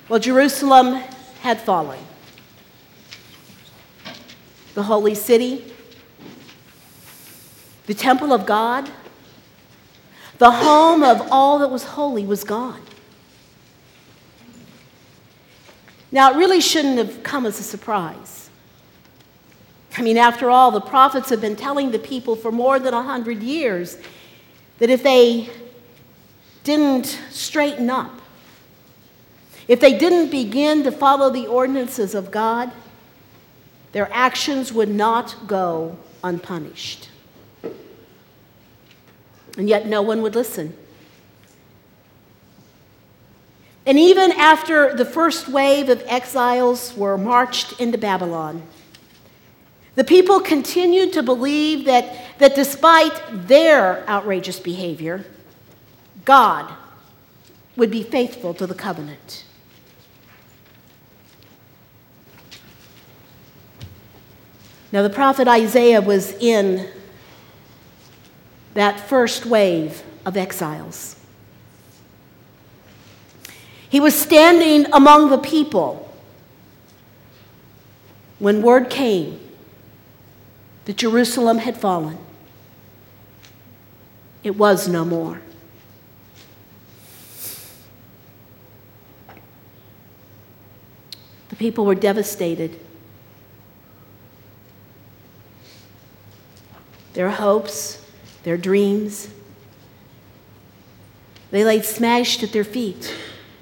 Well, Jerusalem had fallen. The holy city, the temple of God, the home of all that was holy was gone. Now, it really shouldn't have come as a surprise. I mean, after all, the prophets have been telling the people for more than 100 years that if they didn't straighten up, if they didn't begin to follow the ordinances of God, their actions would not go unpunished. And yet no one would listen. And even after the first wave of exiles were marched into Babylon, the people continued to believe that despite their outrageous behavior, God would be faithful to the covenant. Now, the prophet Isaiah was in that first wave of exiles. He was standing among the people when word came that Jerusalem had fallen. It was no more. The people were devastated. Their hopes, their dreams, they lay smashed at their feet.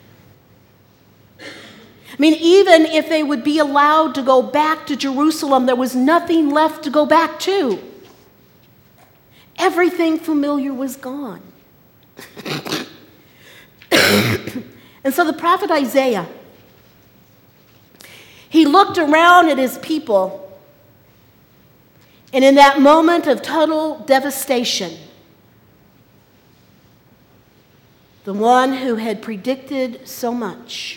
I mean, even if they would be allowed to go back to Jerusalem, there was nothing left to go back to. Everything familiar was gone. And so the prophet Isaiah, he looked around at his people, and in that moment of total devastation, the one who had predicted so much,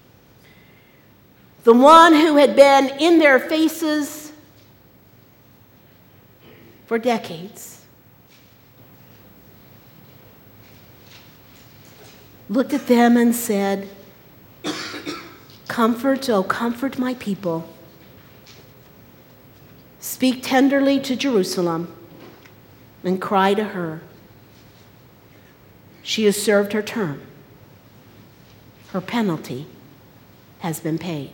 the one who had been in their faces for decades, looked at them and said, "Comfort, oh, comfort my people. Speak tenderly to Jerusalem and cry to her. She has served her term. Her penalty has been paid."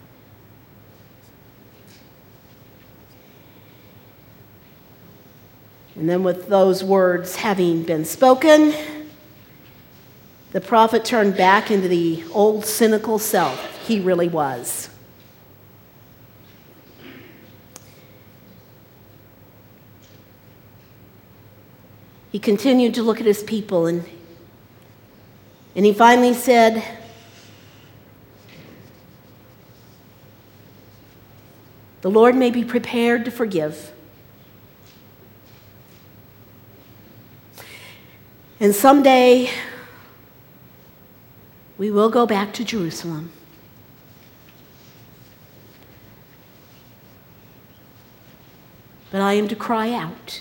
And then with those words having been spoken, the prophet turned back into the old cynical self he really was. He continued to look at his people, and he finally said, "The Lord may be prepared to forgive. And someday, we will go back to Jerusalem. But I am to cry out.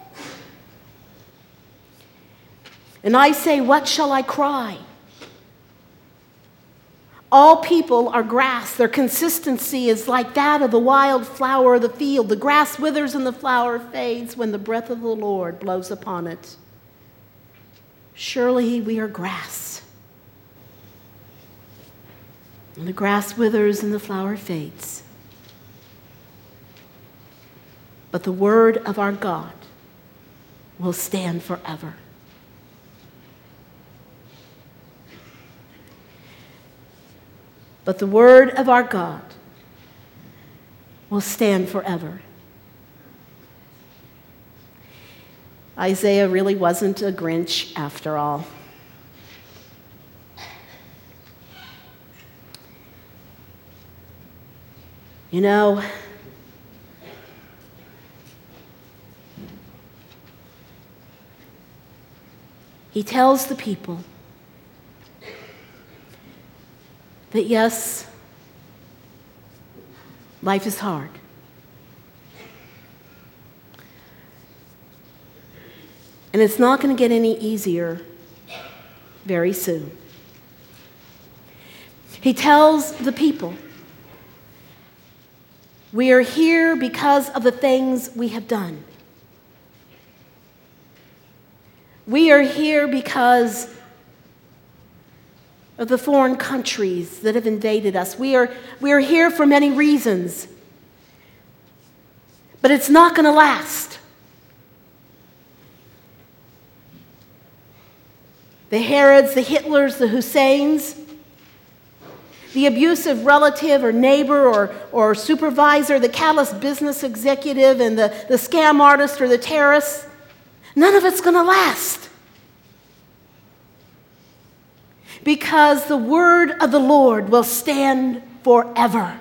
And I say, what shall I cry? All people are grass. Their consistency is like that of the wild flower of the field. The grass withers and the flower fades when the breath of the Lord blows upon it. Surely we are grass. And the grass withers and the flower fades. But the word of our God will stand forever." But the word of our God will stand forever. Isaiah really wasn't a Grinch after all. You know, he tells the people that yes, life is hard. And it's not going to get any easier very soon. He tells the people, we are here because of the things we have done. We are here because of the foreign countries that have invaded us. We are here for many reasons. But it's not going to last. The Herods, the Hitlers, the Husseins, the abusive relative or neighbor or supervisor, the callous business executive, and the scam artist or the terrorist, none of it's going to last. Because the word of the Lord will stand forever.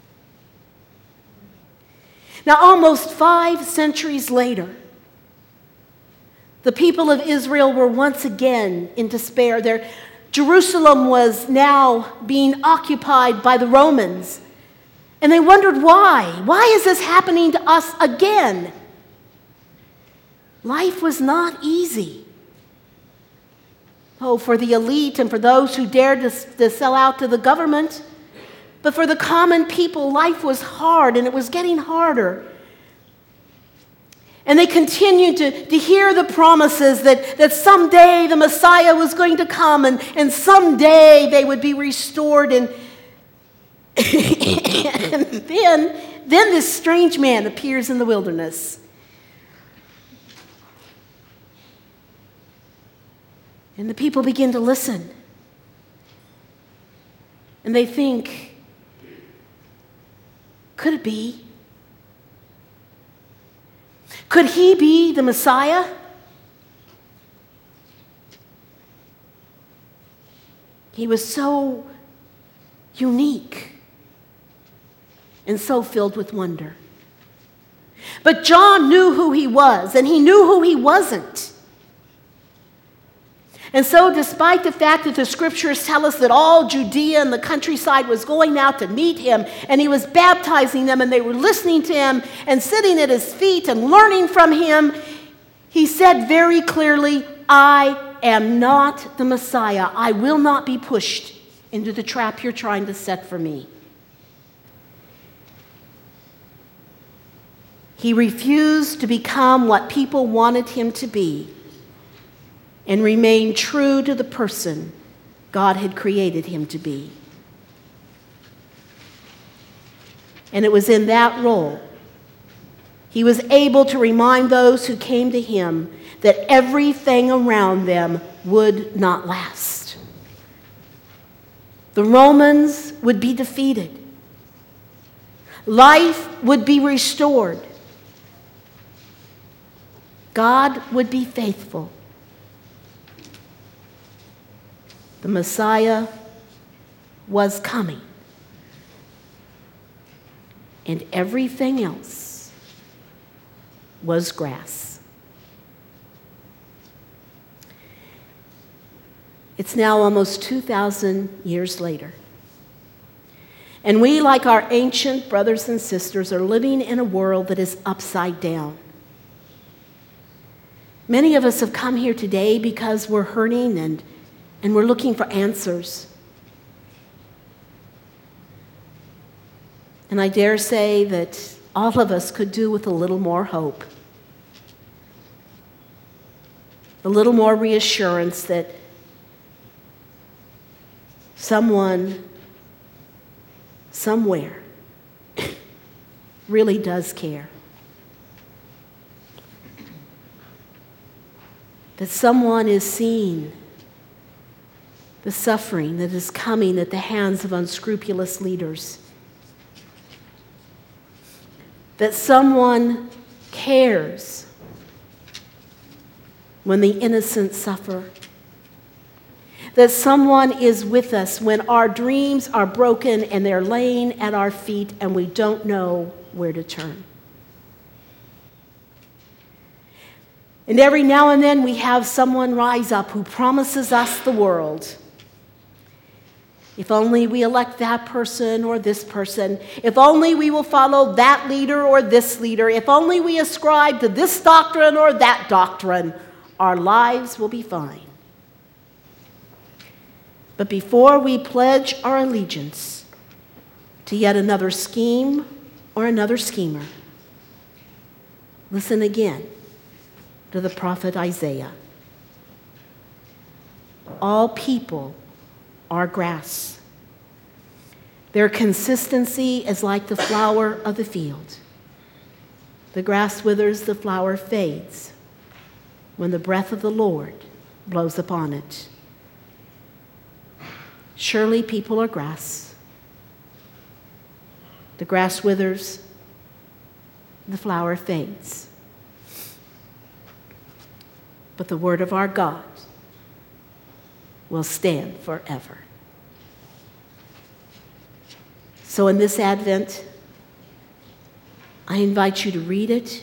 Now, almost 5 centuries later, the people of Israel were once again in despair. Jerusalem was now being occupied by the Romans. And they wondered why. Why is this happening to us again? Life was not easy. Oh, for the elite and for those who dared to sell out to the government. But for the common people, life was hard, and it was getting harder. And they continued to hear the promises that someday the Messiah was going to come, and someday they would be restored. And, and then this strange man appears in the wilderness. And the people begin to listen. And they think, could it be? Could he be the Messiah? He was so unique and so filled with wonder. But John knew who he was, and he knew who he wasn't. And so, despite the fact that the scriptures tell us that all Judea and the countryside was going out to meet him, and he was baptizing them, and they were listening to him and sitting at his feet and learning from him, he said very clearly, I am not the Messiah. I will not be pushed into the trap you're trying to set for me. He refused to become what people wanted him to be, and remain true to the person God had created him to be. And it was in that role he was able to remind those who came to him that everything around them would not last. The Romans would be defeated. Life would be restored. God would be faithful. The Messiah was coming. And everything else was grass. It's now almost 2,000 years later. And we, like our ancient brothers and sisters, are living in a world that is upside down. Many of us have come here today because we're hurting and we're looking for answers. And I dare say that all of us could do with a little more hope, a little more reassurance that someone, somewhere, really does care. That someone is seeing the suffering that is coming at the hands of unscrupulous leaders. That someone cares when the innocent suffer. That someone is with us when our dreams are broken and they're laying at our feet and we don't know where to turn. And every now and then we have someone rise up who promises us the world. If only we elect that person or this person. If only we will follow that leader or this leader. If only we ascribe to this doctrine or that doctrine, our lives will be fine. But before we pledge our allegiance to yet another scheme or another schemer, listen again to the prophet Isaiah. All people are grass. Their consistency is like the flower of the field. The grass withers, the flower fades when the breath of the Lord blows upon it. Surely people are grass. The grass withers, the flower fades. But the word of our God will stand forever. So in this Advent, I invite you to read it,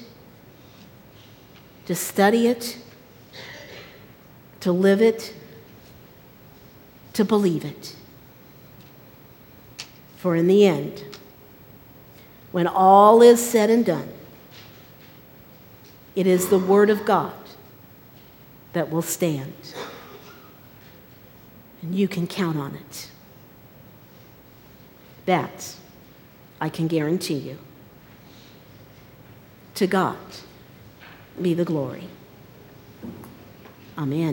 to study it, to live it, to believe it. For in the end, when all is said and done, it is the Word of God that will stand. And you can count on it. That I can guarantee you. To God be the glory. Amen.